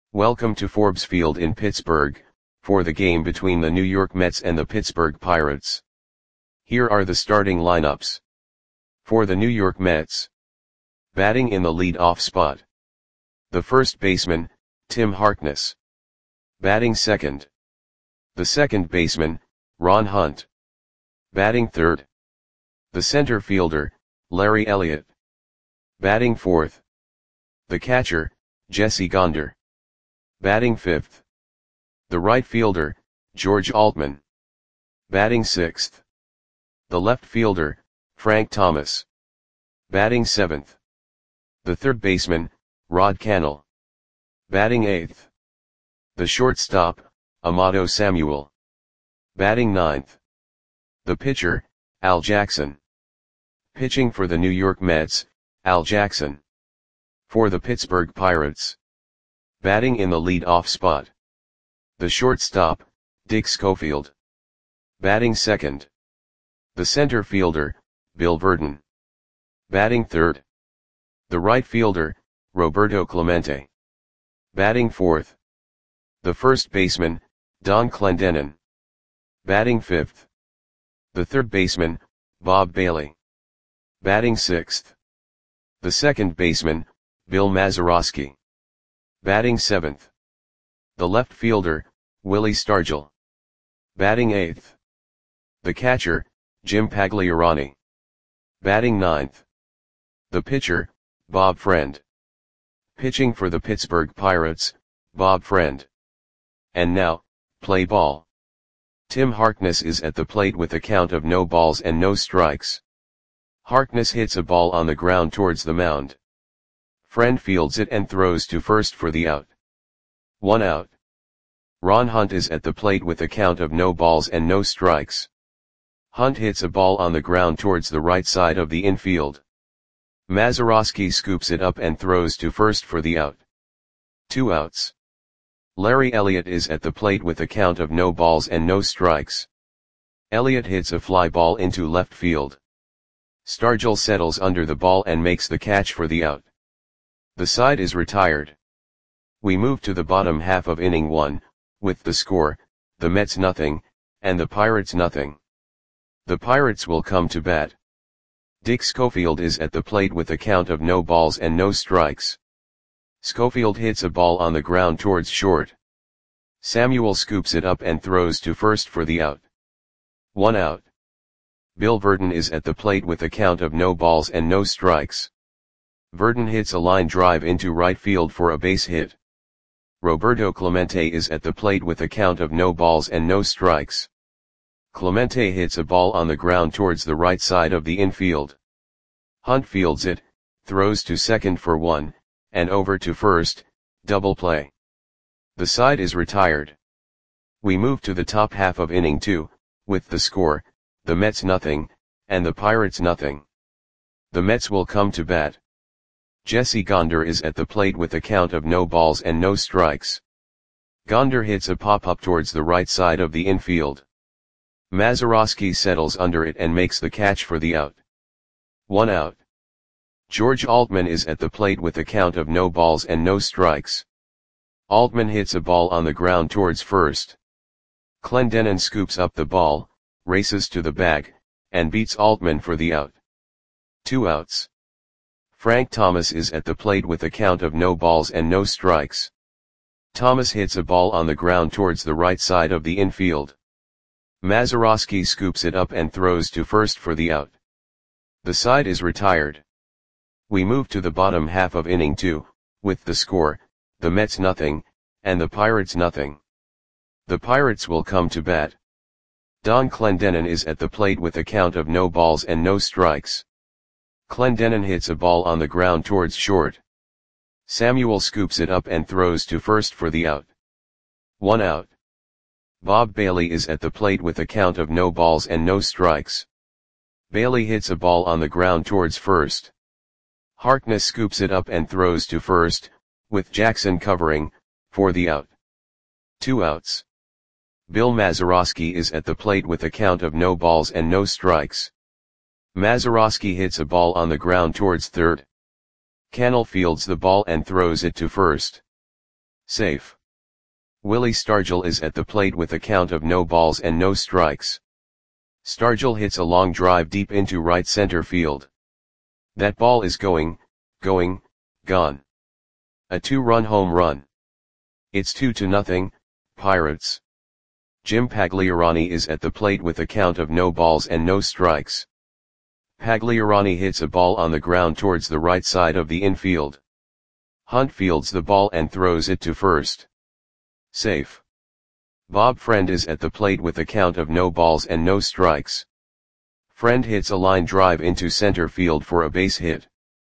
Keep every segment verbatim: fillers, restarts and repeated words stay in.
Welcome to Forbes Field in Pittsburgh, for the game between the New York Mets and the Pittsburgh Pirates. Here are the starting lineups. For the New York Mets. Batting in the lead-off spot. The first baseman, Tim Harkness. Batting second. The second baseman, Ron Hunt. Batting third. The center fielder, Larry Elliott. Batting fourth. The catcher, Jesse Gonder. Batting fifth. The right fielder, George Altman. Batting sixth. The left fielder, Frank Thomas. Batting seventh. The third baseman, Rod Cannell. Batting eighth. The shortstop, Amato Samuel. Batting ninth. The pitcher, Al Jackson. Pitching for the New York Mets, Al Jackson. For the Pittsburgh Pirates. Batting in the lead-off spot. The shortstop, Dick Schofield. Batting second. The center fielder, Bill Virdon. Batting third. The right fielder, Roberto Clemente. Batting fourth. The first baseman, Don Clendenon. Batting fifth. The third baseman, Bob Bailey. Batting sixth. The second baseman, Bill Mazeroski. Batting seventh. The left fielder, Willie Stargell. Batting eighth. The catcher, Jim Pagliarani. Batting ninth. The pitcher, Bob Friend. Pitching for the Pittsburgh Pirates, Bob Friend. And now, play ball. Tim Harkness is at the plate with a count of no balls and no strikes. Harkness hits a ball on the ground towards the mound. Friend fields it and throws to first for the out. One out. Ron Hunt is at the plate with a count of no balls and no strikes. Hunt hits a ball on the ground towards the right side of the infield. Mazeroski scoops it up and throws to first for the out. Two outs. Larry Elliott is at the plate with a count of no balls and no strikes. Elliott hits a fly ball into left field. Stargell settles under the ball and makes the catch for the out. The side is retired. We move to the bottom half of inning one, with the score, the Mets nothing, and the Pirates nothing. The Pirates will come to bat. Dick Schofield is at the plate with a count of no balls and no strikes. Schofield hits a ball on the ground towards short. Samuel scoops it up and throws to first for the out. One out. Bill Virdon is at the plate with a count of no balls and no strikes. Virdon hits a line drive into right field for a base hit. Roberto Clemente is at the plate with a count of no balls and no strikes. Clemente hits a ball on the ground towards the right side of the infield. Hunt fields it, throws to second for one, and over to first, double play. The side is retired. We move to the top half of inning two, with the score, the Mets nothing, and the Pirates nothing. The Mets will come to bat. Jesse Gonder is at the plate with a count of no balls and no strikes. Gonder hits a pop-up towards the right side of the infield. Mazeroski settles under it and makes the catch for the out. One out. George Altman is at the plate with a count of no balls and no strikes. Altman hits a ball on the ground towards first. Clendenon scoops up the ball, races to the bag, and beats Altman for the out. Two outs. Frank Thomas is at the plate with a count of no balls and no strikes. Thomas hits a ball on the ground towards the right side of the infield. Mazeroski scoops it up and throws to first for the out. The side is retired. We move to the bottom half of inning two, with the score, the Mets nothing, and the Pirates nothing. The Pirates will come to bat. Don Clendenon is at the plate with a count of no balls and no strikes. Clendenon hits a ball on the ground towards short. Samuel scoops it up and throws to first for the out. One out. Bob Bailey is at the plate with a count of no balls and no strikes. Bailey hits a ball on the ground towards first. Harkness scoops it up and throws to first, with Jackson covering, for the out. Two outs. Bill Mazeroski is at the plate with a count of no balls and no strikes. Mazeroski hits a ball on the ground towards third. Cannell fields the ball and throws it to first. Safe. Willie Stargell is at the plate with a count of no balls and no strikes. Stargell hits a long drive deep into right center field. That ball is going, going, gone. A two-run home run. It's two to nothing, Pirates. Jim Pagliarani is at the plate with a count of no balls and no strikes. Pagliarani hits a ball on the ground towards the right side of the infield. Hunt fields the ball and throws it to first. Safe. Bob Friend is at the plate with a count of no balls and no strikes. Friend hits a line drive into center field for a base hit.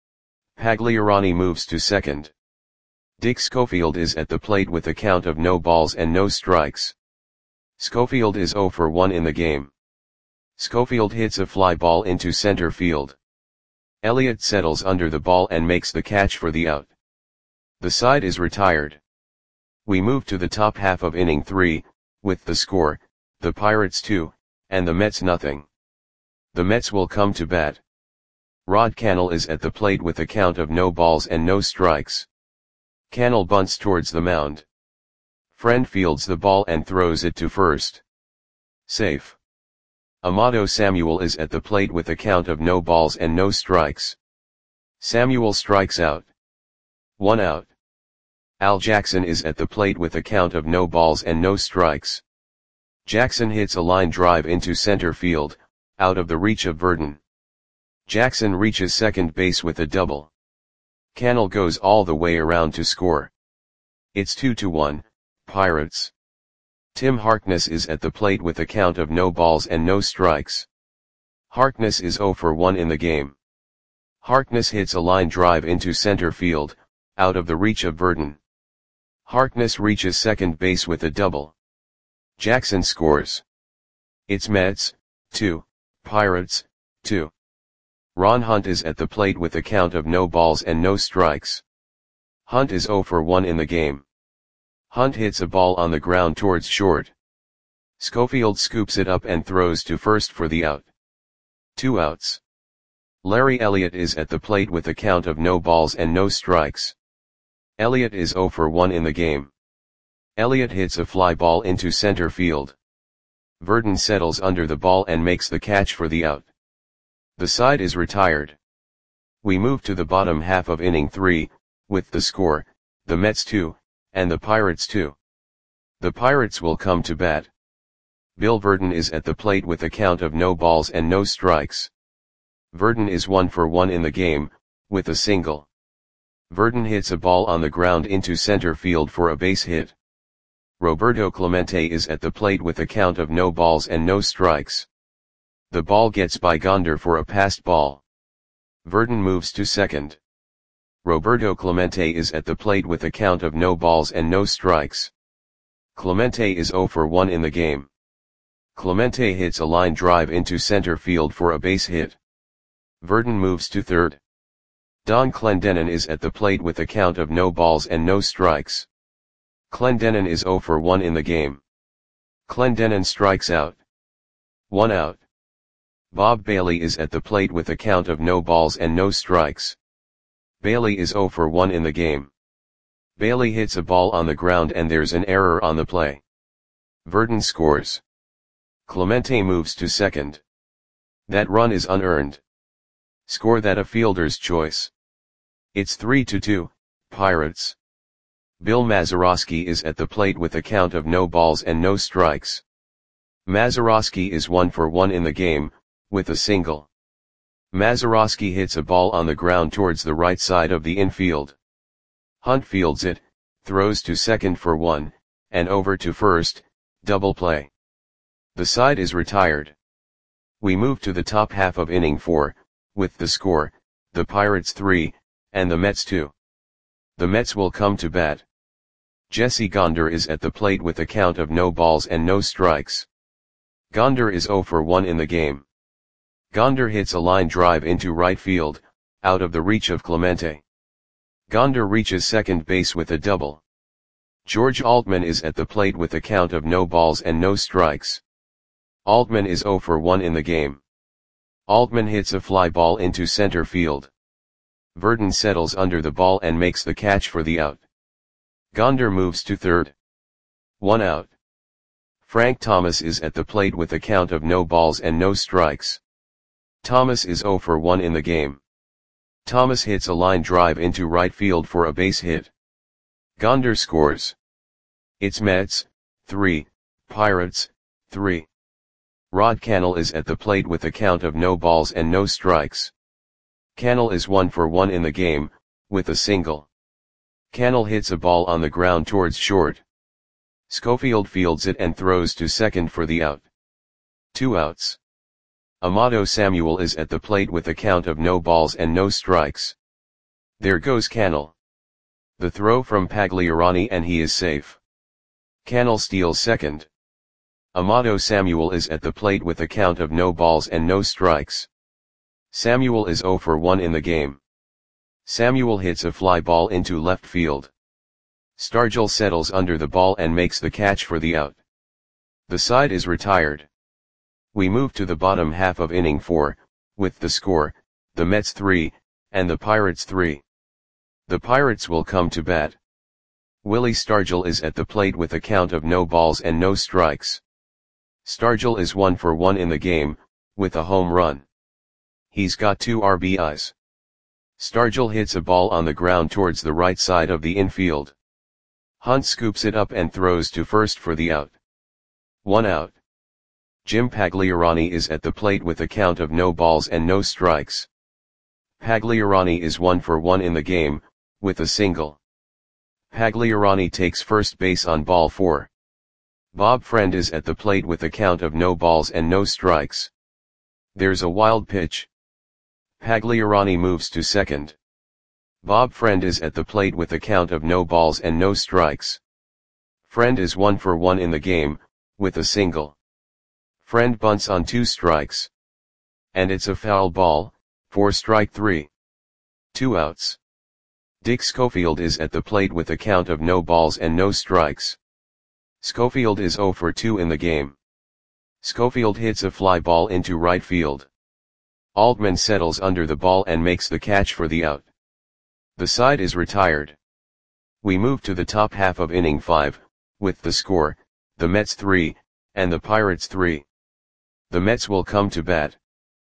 Pagliarani moves to second. Dick Schofield is at the plate with a count of no balls and no strikes. Schofield is zero for one in the game. Schofield hits a fly ball into center field. Elliott settles under the ball and makes the catch for the out. The side is retired. We move to the top half of inning three, with the score, the Pirates two, and the Mets nothing. The Mets will come to bat. Rod Cannell is at the plate with a count of no balls and no strikes. Cannell bunts towards the mound. Friend fields the ball and throws it to first. Safe. Amato Samuel is at the plate with a count of no balls and no strikes. Samuel strikes out. One out. Al Jackson is at the plate with a count of no balls and no strikes. Jackson hits a line drive into center field, out of the reach of Verdon. Jackson reaches second base with a double. Cannell goes all the way around to score. It's two to one, Pirates. Tim Harkness is at the plate with a count of no balls and no strikes. Harkness is zero for one in the game. Harkness hits a line drive into center field, out of the reach of Verdon. Harkness reaches second base with a double. Jackson scores. It's Mets, two, Pirates, two. Ron Hunt is at the plate with a count of no balls and no strikes. Hunt is zero for one in the game. Hunt hits a ball on the ground towards short. Schofield scoops it up and throws to first for the out. Two outs. Larry Elliott is at the plate with a count of no balls and no strikes. Elliott is zero for one in the game. Elliott hits a fly ball into center field. Verdon settles under the ball and makes the catch for the out. The side is retired. We move to the bottom half of inning three, with the score, the Mets two, and the Pirates two. The Pirates will come to bat. Bill Verdon is at the plate with a count of no balls and no strikes. Verdon is one for one in the game, with a single. Verdon hits a ball on the ground into center field for a base hit. Roberto Clemente is at the plate with a count of no balls and no strikes. The ball gets by Gonder for a passed ball. Verdon moves to second. Roberto Clemente is at the plate with a count of no balls and no strikes. Clemente is zero for one in the game. Clemente hits a line drive into center field for a base hit. Verdon moves to third. Don Clendenon is at the plate with a count of no balls and no strikes. Clendenon is zero for one in the game. Clendenon strikes out. One out. Bob Bailey is at the plate with a count of no balls and no strikes. Bailey is zero for one in the game. Bailey hits a ball on the ground and there's an error on the play. Verdon scores. Clemente moves to second. That run is unearned. Score that a fielder's choice. It's three to two, Pirates. Bill Mazeroski is at the plate with a count of no balls and no strikes. Mazeroski is one for one in the game, with a single. Mazeroski hits a ball on the ground towards the right side of the infield. Hunt fields it, throws to second for one, and over to first, double play. The side is retired. We move to the top half of inning four, with the score, the Pirates three, and the Mets two. The Mets will come to bat. Jesse Gonder is at the plate with a count of no balls and no strikes. Gonder is zero for one in the game. Gonder hits a line drive into right field, out of the reach of Clemente. Gonder reaches second base with a double. George Altman is at the plate with a count of no balls and no strikes. Altman is zero for one in the game. Altman hits a fly ball into center field. Verdon settles under the ball and makes the catch for the out. Gonder moves to third. One out. Frank Thomas is at the plate with a count of no balls and no strikes. Thomas is zero for one in the game. Thomas hits a line drive into right field for a base hit. Gonder scores. It's Mets, three, Pirates, three. Rod Cannell is at the plate with a count of no balls and no strikes. Cannell is one for one in the game, with a single. Cannell hits a ball on the ground towards short. Schofield fields it and throws to second for the out. Two outs. Amato Samuel is at the plate with a count of no balls and no strikes. There goes Cannell. The throw from Pagliarani and he is safe. Cannell steals second. Amato Samuel is at the plate with a count of no balls and no strikes. Samuel is zero for one in the game. Samuel hits a fly ball into left field. Stargell settles under the ball and makes the catch for the out. The side is retired. We move to the bottom half of inning four, with the score, the Mets three, and the Pirates three. The Pirates will come to bat. Willie Stargell is at the plate with a count of no balls and no strikes. Stargell is one for one in the game, with a home run. He's got two R B Is. Stargell hits a ball on the ground towards the right side of the infield. Hunt scoops it up and throws to first for the out. One out. Jim Pagliarani is at the plate with a count of no balls and no strikes. Pagliarani is one for one in the game, with a single. Pagliarani takes first base on ball four. Bob Friend is at the plate with a count of no balls and no strikes. There's a wild pitch. Pagliarani moves to second. Bob Friend is at the plate with a count of no balls and no strikes. Friend is one for one in the game, with a single. Friend bunts on two strikes. And it's a foul ball, for strike three. Two outs. Dick Schofield is at the plate with a count of no balls and no strikes. Schofield is zero for two in the game. Schofield hits a fly ball into right field. Altman settles under the ball and makes the catch for the out. The side is retired. We move to the top half of inning five, with the score, the Mets three, and the Pirates three. The Mets will come to bat.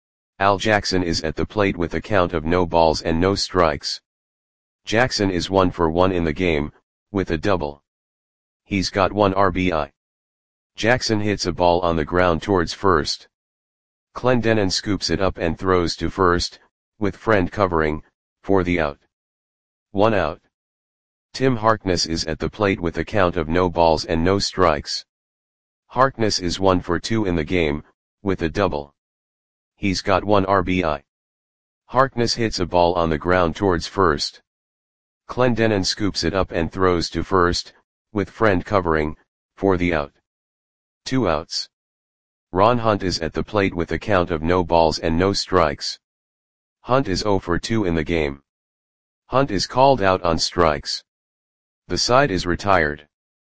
Al Jackson is at the plate with a count of no balls and no strikes. Jackson is one for one in the game, with a double. He's got one R B I. Jackson hits a ball on the ground towards first. Clendenon scoops it up and throws to first, with Friend covering, for the out. One out. Tim Harkness is at the plate with a count of no balls and no strikes. Harkness is one for two in the game, with a double. He's got one R B I. Harkness hits a ball on the ground towards first. Clendenon scoops it up and throws to first, with Friend covering, for the out. Two outs. Ron Hunt is at the plate with a count of no balls and no strikes. Hunt is zero for two in the game. Hunt is called out on strikes. The side is retired.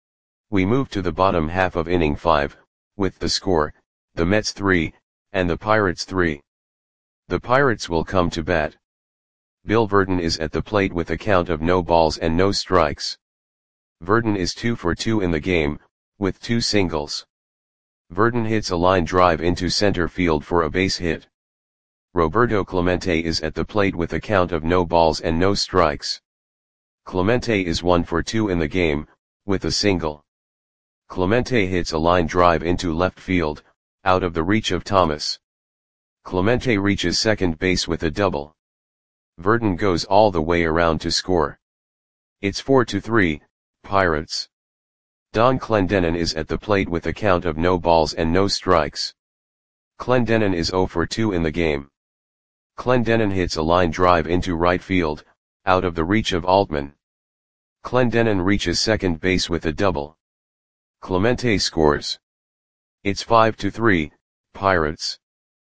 We move to the bottom half of inning five, with the score, the Mets three, and the Pirates three. The Pirates will come to bat. Bill Verdon is at the plate with a count of no balls and no strikes. Verdon is two for two in the game, with two singles. Verdon hits a line drive into center field for a base hit. Roberto Clemente is at the plate with a count of no balls and no strikes. Clemente is one for two in the game, with a single. Clemente hits a line drive into left field, out of the reach of Thomas. Clemente reaches second base with a double. Verdon goes all the way around to score. It's four to three, Pirates. Don Clendenon is at the plate with a count of no balls and no strikes. Clendenon is zero for two in the game. Clendenon hits a line drive into right field, out of the reach of Altman. Clendenon reaches second base with a double. Clemente scores. It's five to three, Pirates.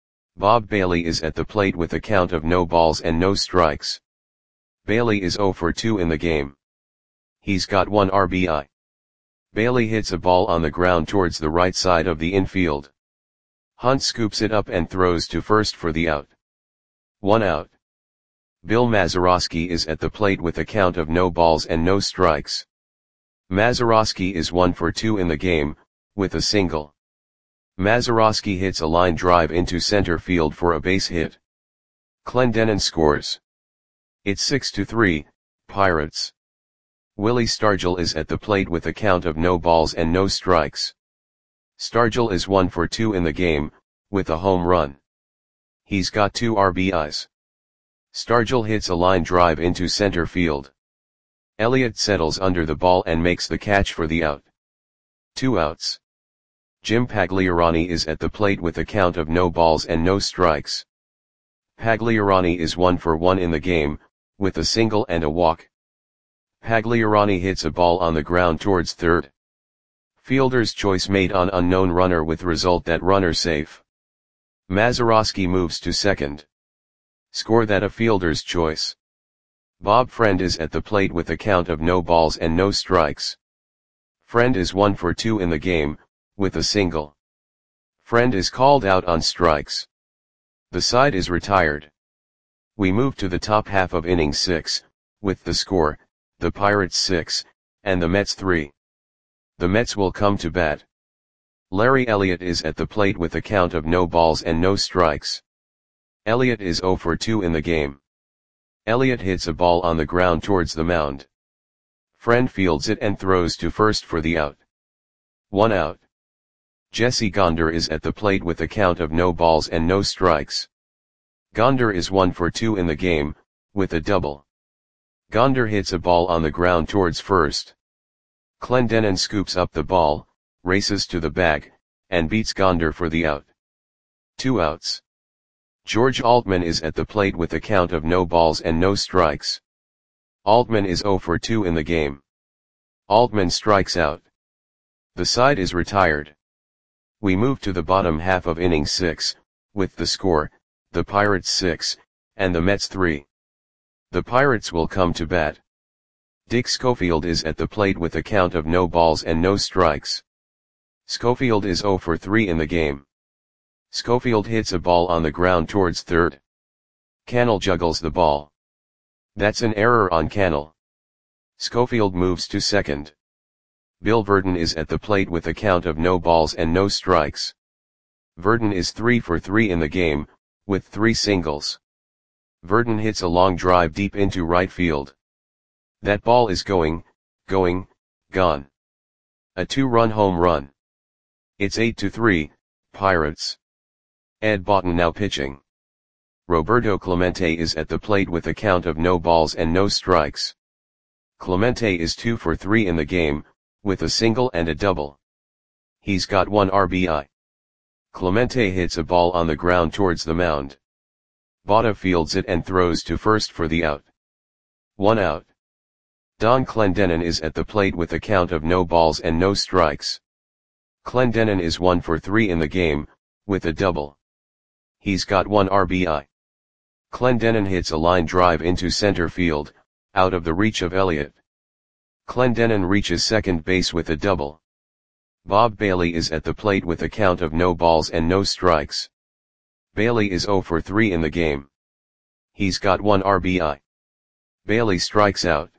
Bob Bailey is at the plate with a count of no balls and no strikes. Bailey is zero for two in the game. He's got one R B I. Bailey hits a ball on the ground towards the right side of the infield. Hunt scoops it up and throws to first for the out. One out. Bill Mazeroski is at the plate with a count of no balls and no strikes. Mazeroski is one for two in the game, with a single. Mazeroski hits a line drive into center field for a base hit. Clendenon scores. It's six to three, Pirates. Willie Stargell is at the plate with a count of no balls and no strikes. Stargell is one for two in the game, with a home run. He's got two R B Is. Stargell hits a line drive into center field. Elliott settles under the ball and makes the catch for the out. Two outs. Jim Pagliarani is at the plate with a count of no balls and no strikes. Pagliarani is one for one in the game, with a single and a walk. Pagliarani hits a ball on the ground towards third. Fielder's choice made on unknown runner with result that runner safe. Mazeroski moves to second. Score that a fielder's choice. Bob Friend is at the plate with a count of no balls and no strikes. Friend is one for two in the game, with a single. Friend is called out on strikes. The side is retired. We move to the top half of inning six, with the score, the Pirates six, and the Mets three. The Mets will come to bat. Larry Elliott is at the plate with a count of no balls and no strikes. Elliott is zero for two in the game. Elliott hits a ball on the ground towards the mound. Friend fields it and throws to first for the out. One out. Jesse Gonder is at the plate with a count of no balls and no strikes. Gonder is one for two in the game, with a double. Gonder hits a ball on the ground towards first. Clendenon scoops up the ball, races to the bag, and beats Gonder for the out. Two outs. George Altman is at the plate with a count of no balls and no strikes. Altman is zero for two in the game. Altman strikes out. The side is retired. We move to the bottom half of inning six, with the score, the Pirates six, and the Mets three. The Pirates will come to bat. Dick Schofield is at the plate with a count of no balls and no strikes. Schofield is zero for three in the game. Schofield hits a ball on the ground towards third. Cannell juggles the ball. That's an error on Cannell. Schofield moves to second. Bill Verdon is at the plate with a count of no balls and no strikes. Verdon is three for three in the game, with three singles. Verdon hits a long drive deep into right field. That ball is going, going, gone. A two-run home run. It's eight to three, Pirates. Ed Boughton now pitching. Roberto Clemente is at the plate with a count of no balls and no strikes. Clemente is two for three in the game, with a single and a double. He's got one R B I. Clemente hits a ball on the ground towards the mound. Boughton fields it and throws to first for the out. One out. Don Clendenon is at the plate with a count of no balls and no strikes. Clendenon is one for three in the game, with a double. He's got one R B I. Clendenon hits a line drive into center field, out of the reach of Elliott. Clendenon reaches second base with a double. Bob Bailey is at the plate with a count of no balls and no strikes. Bailey is zero for three in the game. He's got one R B I. Bailey strikes out.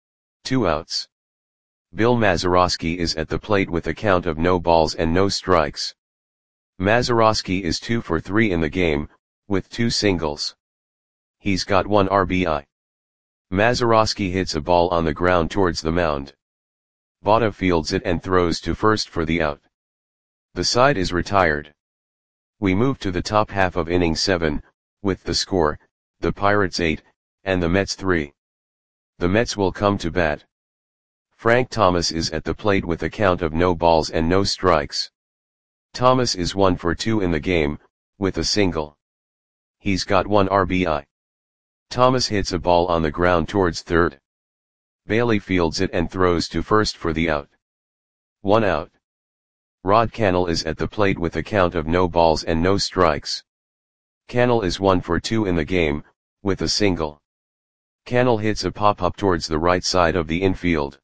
Two outs. Bill Mazeroski is at the plate with a count of no balls and no strikes. Mazeroski is two for three in the game, with two singles. He's got one R B I. Mazeroski hits a ball on the ground towards the mound. Boughton fields it and throws to first for the out. The side is retired. We move to the top half of inning seven, with the score, the Pirates eight, and the Mets three. The Mets will come to bat. Frank Thomas is at the plate with a count of no balls and no strikes. Thomas is one for two in the game, with a single. He's got one R B I. Thomas hits a ball on the ground towards third. Bailey fields it and throws to first for the out. One out. Rod Cannell is at the plate with a count of no balls and no strikes. Cannell is one for two in the game, with a single. Cannell hits a pop-up towards the right side of the infield.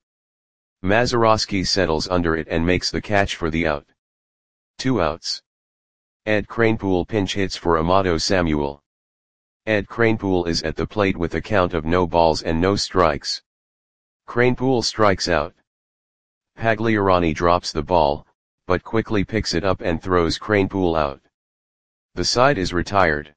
Mazeroski settles under it and makes the catch for the out. Two outs. Ed Kranepool pinch hits for Amato Samuel. Ed Kranepool is at the plate with a count of no balls and no strikes. Kranepool strikes out. Pagliarani drops the ball, but quickly picks it up and throws Kranepool out. The side is retired.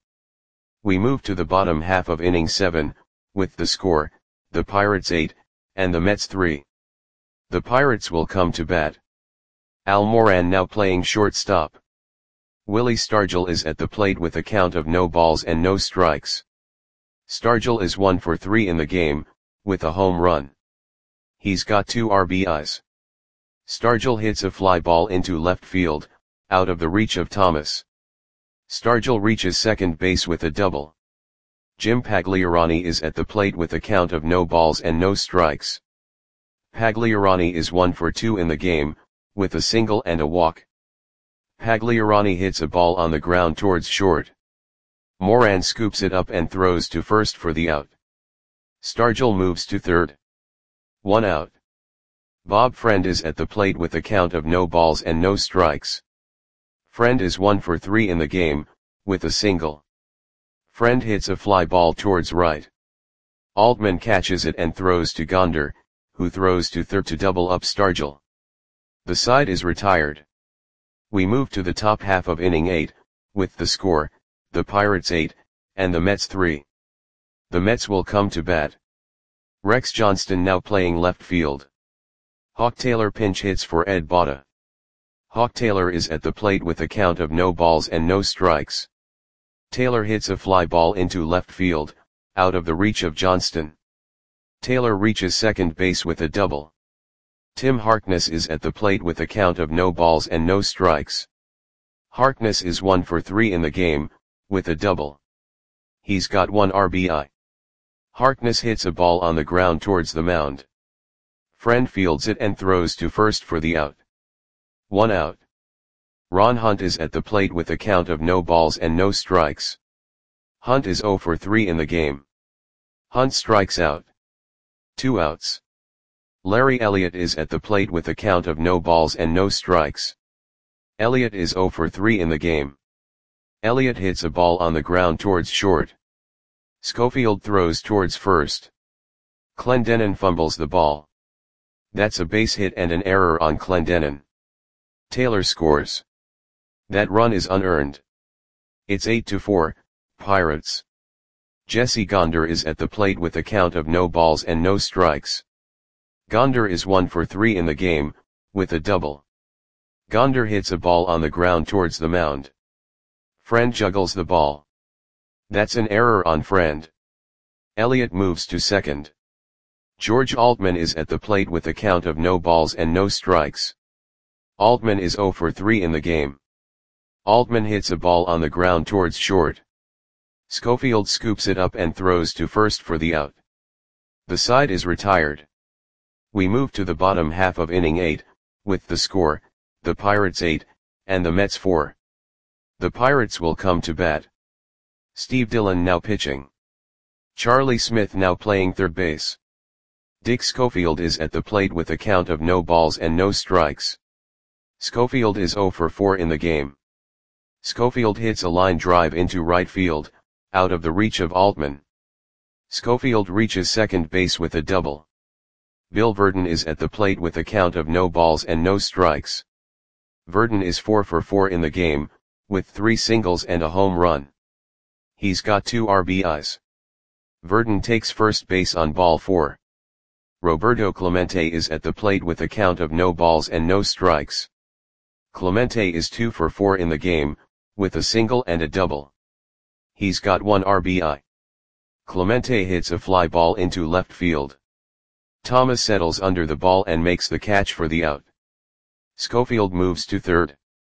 We move to the bottom half of inning seven, with the score, the Pirates eight, and the Mets three. The Pirates will come to bat. Al Moran now playing shortstop. Willie Stargell is at the plate with a count of no balls and no strikes. Stargell is one for three in the game, with a home run. He's got two R B Is. Stargell hits a fly ball into left field, out of the reach of Thomas. Stargell reaches second base with a double. Jim Pagliarani is at the plate with a count of no balls and no strikes. Pagliarani is one for two in the game, with a single and a walk. Pagliarani hits a ball on the ground towards short. Moran scoops it up and throws to first for the out. Stargell moves to third. One out. Bob Friend is at the plate with a count of no balls and no strikes. Friend is one for three in the game, with a single. Friend hits a fly ball towards right. Altman catches it and throws to Gonder, who throws to third to double up Stargell. The side is retired. We move to the top half of inning eight, with the score, the Pirates eight, and the Mets three. The Mets will come to bat. Rex Johnston now playing left field. Hawk Taylor pinch hits for Ed Botta. Hawk Taylor is at the plate with a count of no balls and no strikes. Taylor hits a fly ball into left field, out of the reach of Johnston. Taylor reaches second base with a double. Tim Harkness is at the plate with a count of no balls and no strikes. Harkness is one for three in the game, with a double. He's got one R B I. Harkness hits a ball on the ground towards the mound. Friend fields it and throws to first for the out. One out. Ron Hunt is at the plate with a count of no balls and no strikes. Hunt is zero for three in the game. Hunt strikes out. Two outs. Larry Elliott is at the plate with a count of no balls and no strikes. Elliott is zero for three in the game. Elliott hits a ball on the ground towards short. Schofield throws towards first. Clendenon fumbles the ball. That's a base hit and an error on Clendenon. Taylor scores. That run is unearned. It's eight to four, Pirates. Jesse Gonder is at the plate with a count of no balls and no strikes. Gonder is one for three in the game, with a double. Gonder hits a ball on the ground towards the mound. Friend juggles the ball. That's an error on Friend. Elliott moves to second. George Altman is at the plate with a count of no balls and no strikes. Altman is zero for three in the game. Altman hits a ball on the ground towards short. Schofield scoops it up and throws to first for the out. The side is retired. We move to the bottom half of inning eight, with the score, the Pirates eight, and the Mets four. The Pirates will come to bat. Steve Dillon now pitching. Charlie Smith now playing third base. Dick Schofield is at the plate with a count of no balls and no strikes. Schofield is zero for four in the game. Schofield hits a line drive into right field, out of the reach of Altman. Schofield reaches second base with a double. Bill Verdon is at the plate with a count of no balls and no strikes. Verdon is four for four in the game, with three singles and a home run. He's got two R B Is. Verdon takes first base on ball four. Roberto Clemente is at the plate with a count of no balls and no strikes. Clemente is two for four in the game, with a single and a double. He's got one R B I. Clemente hits a fly ball into left field. Thomas settles under the ball and makes the catch for the out. Schofield moves to third.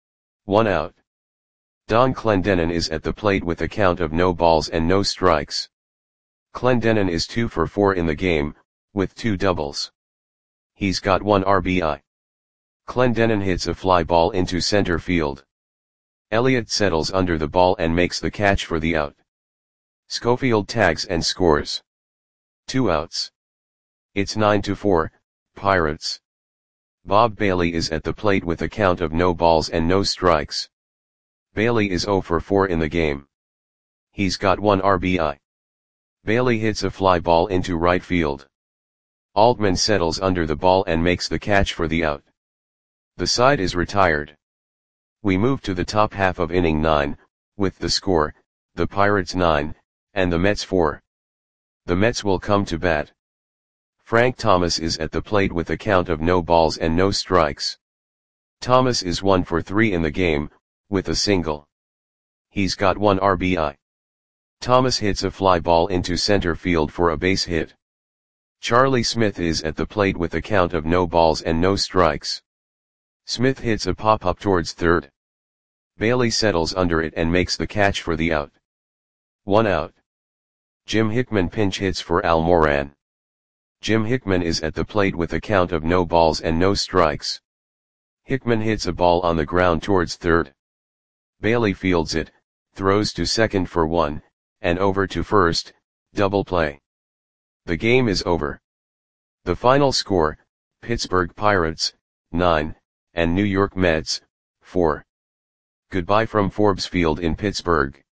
One out. Don Clendenon is at the plate with a count of no balls and no strikes. Clendenon is two for four in the game, with two doubles. He's got one R B I. Clendenon hits a fly ball into center field. Elliott settles under the ball and makes the catch for the out. Schofield tags and scores. Two outs. It's nine to four, Pirates. Bob Bailey is at the plate with a count of no balls and no strikes. Bailey is zero for four in the game. He's got one R B I. Bailey hits a fly ball into right field. Altman settles under the ball and makes the catch for the out. The side is retired. We move to the top half of inning nine, with the score, the Pirates nine, and the Mets four. The Mets will come to bat. Frank Thomas is at the plate with a count of no balls and no strikes. Thomas is one for three in the game, with a single. He's got one R B I. Thomas hits a fly ball into center field for a base hit. Charlie Smith is at the plate with a count of no balls and no strikes. Smith hits a pop-up towards third. Bailey settles under it and makes the catch for the out. One out. Jim Hickman pinch hits for Al Moran. Jim Hickman is at the plate with a count of no balls and no strikes. Hickman hits a ball on the ground towards third. Bailey fields it, throws to second for one, and over to first, double play. The game is over. The final score, Pittsburgh Pirates, nine, and New York Mets, four. Goodbye from Forbes Field in Pittsburgh.